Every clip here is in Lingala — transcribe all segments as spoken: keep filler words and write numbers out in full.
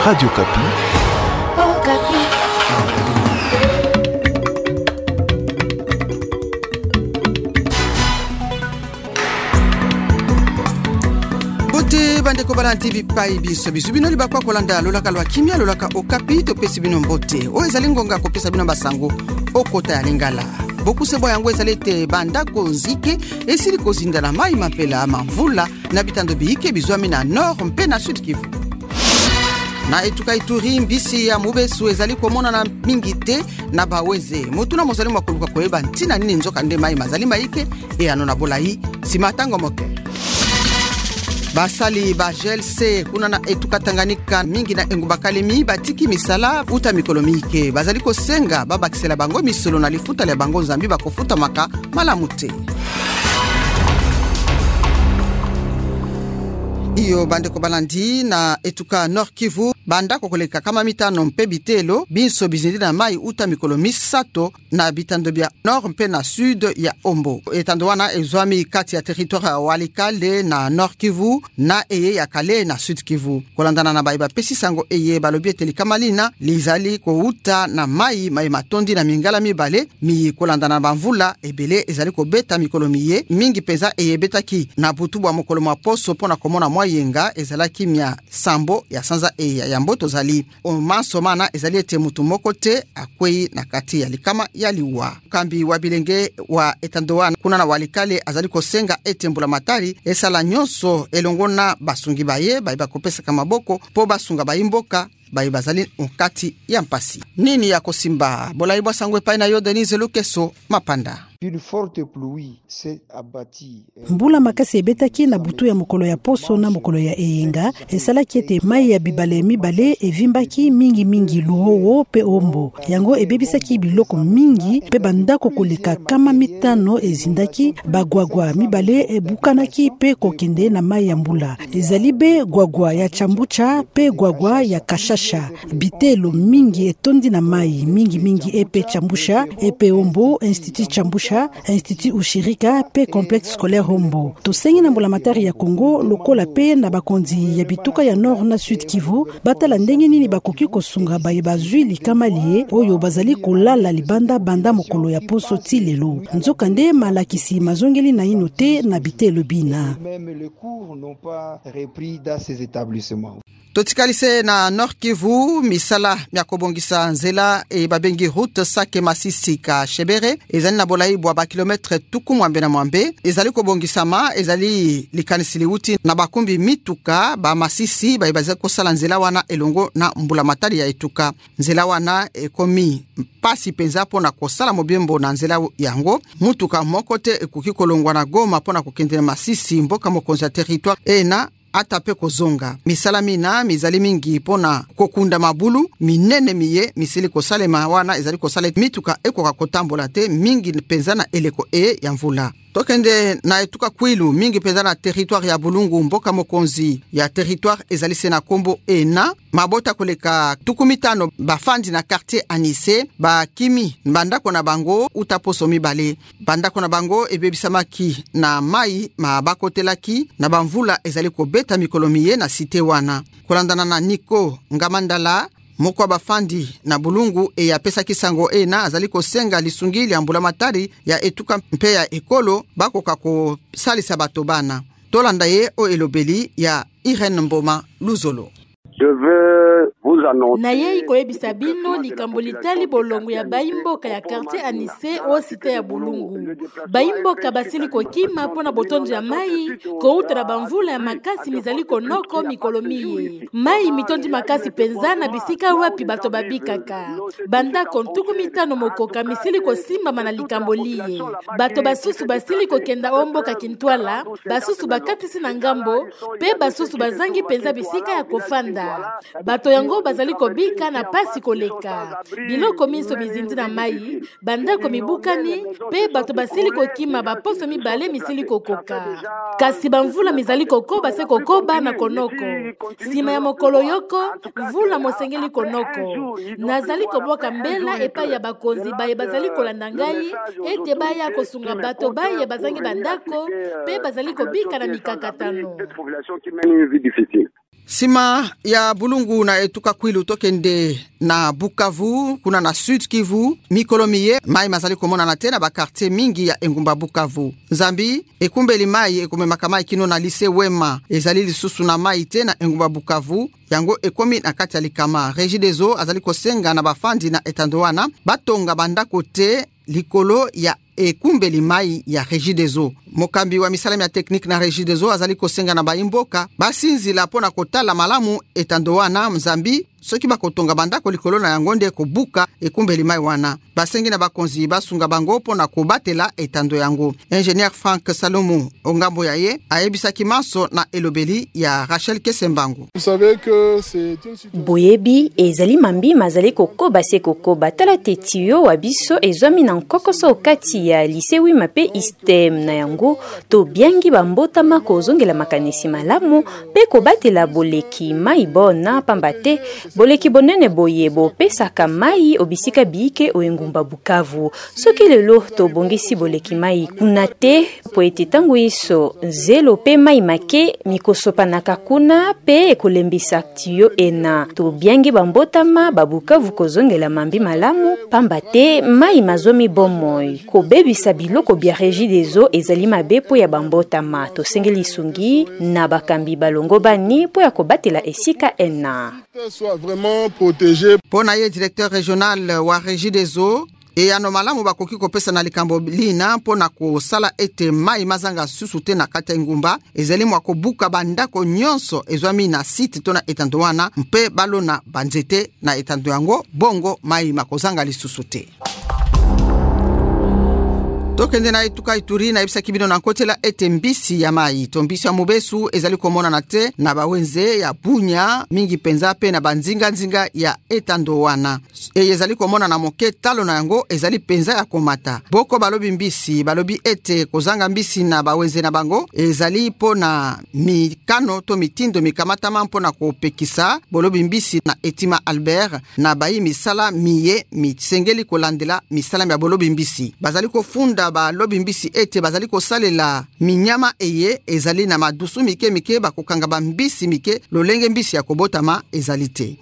Radio Kapi. Oh, Kapi. Bote bandeko balanti bipai biso biso bino libakwa kolanda lolaka lwa kimia lolaka Okapi to pesi bino mbote o ezali ngonga ko pesa bino basango okota ya lingala boku sebo yango ezali te banda ko nzike esili ko zinda na mai mapela mavula na bitando biike bizwami na nord mpe na sud Kivu. Na etuka Ituri mbisi ya mubesu ezali komona na mingi te na baweze mutuna mozali mwakuluka koyeba ntina nini nzoka nde mai mazali maike e ano na bolai simatango moke. Basali bajel se kuna na etuka Tanganyika mingi na engubakalemi batiki misala uta mikolomike bazali kosenga babakisela bango misolo na lifuta le bango nzambi bakofuta maka malamute. Iyo bandeko balandi na etuka Nord Kivu banda kokoleka kama mitano mpe bitelo binso bizindi na mai uta mikolo misato na bitando bia nord mpe na sud ya Ombo. Etando wana ezwami kati ya territoire ya Walikale na Nord Kivu na eye ya Kale na Sud Kivu. Kolandana na baiba pesi sango eye balobi eteli kamalina lizali ko uta na mai mai matondi na mingala mibale mi kolandana bamvula ebele ezali ko beta mikolo miye mingi peza eye betaki na butubu wa mokolo maposo pona komona yenga ezala kimia sambo ya sanza e ya mboto zali o mansomana ezali ete mutu moko te akwei na kati ya likama ya liwa kambi wa bilenge wa etandoana kuna na Walikale azali kosenga ete mbula matari esala nyonso elongona basungi baye baiba kopesa kama boko po basunga bayimboka bayi bazali nkati ya mpasi nini ya kosimba bolaibwa sangwe pai na yo Denise Lukeso mapanda. Une forte pluie s'est abattie. Mbula makasi ebetaki na butu ya mokolo ya poso na mokolo ya eyenga esalaki ete mai ya bibale mibale evimbaki mingi mingi luowo pe Ombo yango ebebisaki biloko mingi pe bandako koleka kama mitano ezindaki bagwagwa mibale ebukanaki pe kokende na mai ya mbula ezali be gwagwa ya chambucha pe gwagwa ya kashasha bitelo mingi etondi na mai mingi mingi epe chambusha epe Ombo Institut Chambusha Institut Ushirika pe complexe scolaire Ombo. Tosengi na mbula matari ya Kongo lokola pe na bakonzi ya bituka ya Nord na Sud Kivu batala ndenge nini bakoki kosunga baye bazwi likamalie oyo bazali kolala libanda banda mokolo ya poso ti lelo. Nzoka nde malakisi mazongeli na ino te na bitelo bina. Même les cours n'ont pas repris dans ces établissements. Totikalise na Nord Kivu misala myakobongisa nzela e babengi route Sake Masisi ka Shebere ezali na bolai bwa ba kilometre tuku mwambe na mwambe ezali kobongisama ezali likanisili uti na bakumbi mituka ba Masisi baibaza kosala nzela wana elongo na mbula matari ya etuka nzela wana ekomi pasi penza pona kosala mobembo na nzela yango mutuka moko te ekoki kolongwa na Goma pona kokendela Masisi mboka mokonzi ya territoire ena atape kozonga misala mina mizali mingi pona kokunda mabulu minene miye misili kosalema wana ezali kosale mituka ekoka kotambola te mingi penzana eleko e ya mvula. Tokende na etuka Kwilu mingi pezana territoire ya Bulungu mboka mokonzi ya territoire ezali sena kombo ena mabota koleka tukumitano bafandi na quartier Anise ba kimi bandako na bango utaposo mibale bandako na bango ebebisamaki na mai mabakotelaki na bamvula ezali kobeta mikolomiye na site wana kolandana na Niko Ngamandala moko bafandi na Bulungu e ya pesa kisango ena azali kosenga lisungili ya mbula matari ya etuka mpe ya ekolo bakoka ko salisa bato bana tolanda ye o elobeli ya Irene Mboma Luzolo. Je veux vous annoncer. Na ye ikoyebisa bino likambo litali bolongo ya baimboka ya quartier Anise o site ya Bulungu. Baimboka basili kokima pona botonjo ya mai kouta na bamvula ya makasi mizali konoko mikolomiye. Mai mitondi makasi penza na bisika wapi bato babikaka. Banda kontuku mitano mokoka misili kosimba mana likambo liye. Bato basusu basili kokenda omboka kintwala, basusu bakatisi na ngambo, pe basusu bazangi penza bisika ya kofanda. Bato yango bazali kobika na pasi koleka biloko miso bizindi na mai bandako mibukani pe bato basili kokima baposo mibale misili kokoka kasi bamvula mizali kokoba se kokoba na konoko sima ya mokolo yoko mvula mosengeli konoko nazali koboka mbela epai ya bakonzi baye bazali kolanda ngai ete baya kosunga bato baye bazangi bandako pe bazali kobika na mikakatano. Sima ya bulungu na etuka kwilu tokende na Bukavu, kuna na Sud Kivu, mikolo miye, mai mazali komona na tena ba quartier mingi ya engumba Bukavu. Nzambi, ekumbeli mai ekume makamai kino na lise Wema, ezali lisusu na mai tena engumba Bukavu, yango ekomi na kati ya likama. Regideso azali kosenga na bafandi na etandoana, batonga banda kote likolo ya ekumbeli mai ya Regideso. Mokambi wa misalami ya teknik na Regideso azali kosenga na baimboka basinzila pona kotala malamu etandoana Mzambi soki bakotonga bandako likolo na yango nde kobuka ekumbeli mai wana. Basengi na bakonzi basunga bango pona kobatela etando yango. Ingénieur Frank Salomo ongambo ya ye ayebisaki maso na elobeli ya Rachel Kesembangu. Vous savez que c'est une situation Boyebi ezali mambi mazali kokoba se kokoba tala tetio wabiso ezwami na nkokoso okati ya lycée Wima pe istem na yango to biangi bambotama kozongela makanisi malamu pe kobatela boleki mai bona pambate boleki bonene boyebo pesaka mai obisika biike oengumba Bukavu. Soki lelo to bongisi boleki mai kuna te po ete tango iso zelo pe mai make mikosopa nakakuna pe ekolembisa tiyo ena to biangi bambotama babukavu kozongela mambi malamu pambate mai mazomi bomoi ko bebisa biloko bia Regideso ezali mabe po ya bambotama to sengeli sungi na bakambi balongo bani po ya kobatela esika ena soit vraiment protégé. Pona ye directeur régional wa Regideso e ano malamu bakoki kopesa na likambo lina pona kosala ete mai mazanga susu te na kata ngumba ezali mwa kobuka bandako nyonso ezwami na site tona etando wana mpe balona banzete na etando yango bongo mai makozanga lisusu te. Tokende na etuka Ituri na ibisa kibino na nkotela ete mbisi ya mai. To mbisi ya Mobesu ezali komona na te na bawenze ya Bunya mingi penza pe na banzinga nzinga ya etando wana. E ezali komona na moke talo na yango ezali penza ya komata. Boko balobi mbisi balobi ete kozanga mbisi na bawenze na bango ezali po na mikano to mitindo mikamata mampo na kopekisa bolobi mbisi na Etima Albert na bayi misala miye mitsengeli kolandela misala ya bolobi mbisi. Bazali kofunda ba lobi mbisi ete bazali kosalela minyama eye ezali na madusu mike mike bakokanga ba mbisi mike lolenge mbisi ya kobotama ezali te.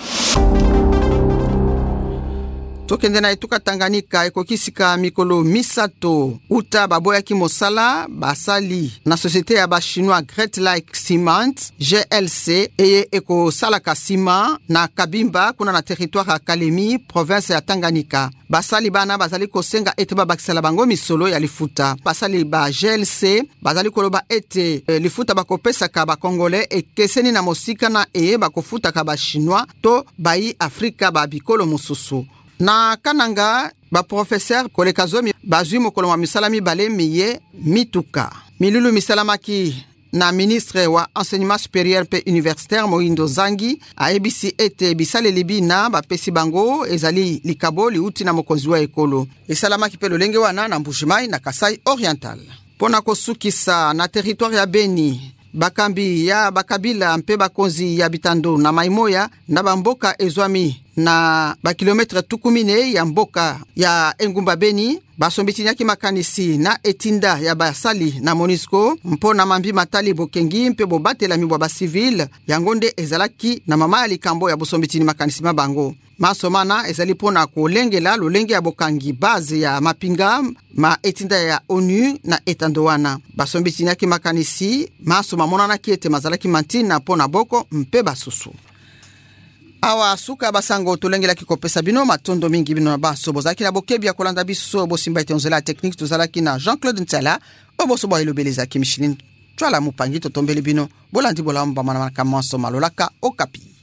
Tokende na etuka Tanganyika ekokisika mikolo misato uta baboya ki mosala basali na société ya ba chinois Great Lake Cement G L C eye eko salaka ciment na Kabimba kuna na territoire ya Kalemi province ya Tanganyika. Basali bana bazali kosenga ete babakisala bango misolo ya lifuta. Basali ba G L C bazali koloba ete e, lifuta bakopesa ka ba Congolais ekeseni na mosika na eye bakofuta ka ba chinois to bayi Afrika ba bikolo mususu. Na Kananga, ba professeur koleka zomi bazui mokolo wa misalami bale miye mituka. Milulu misalamaki na ministre wa enseignement supérieur pe universitaire Moindo Zangi aebisi ete bisale libina ba pesi bango ezali likabo liuti na mokonzi wa ekolo. Esalamaki pe lolenge wana na Mbushimai na Kasai Oriental. Pona kosukisa na territoire ya Beni bakambi ya bakabila mpe bakonzi ya bitando na maimoya na bamboka ezwami na ba kilometre tukumine ya mboka ya engumba Beni basombitinyaki makanisi na etinda ya basali na Monisco mpona mambi matali bokengi mpe bobatela mibwa ba civil yangonde ezalaki na mama ya likambo ya bosombitini makanisi mabango. Masomana ezali pona kolengela lolenge ya bokangi base ya mapinga ma etinda ya ONU na etandowana. Basombitinyaki makanisi masoma monana kiete mazalaki mantina pona boko mpe basusu. Awa suka basango tolengela kikopesa bino matondo mingi bino na baso bozaki na bokebi ya kolanda biso bosimba ite onzela technique tozalaki na Jean-Claude Ntsala oboso bo ilobeleza kimishilin twala mupangi totombeli bino bolandi bolamba mana kamaso malolaka okapi.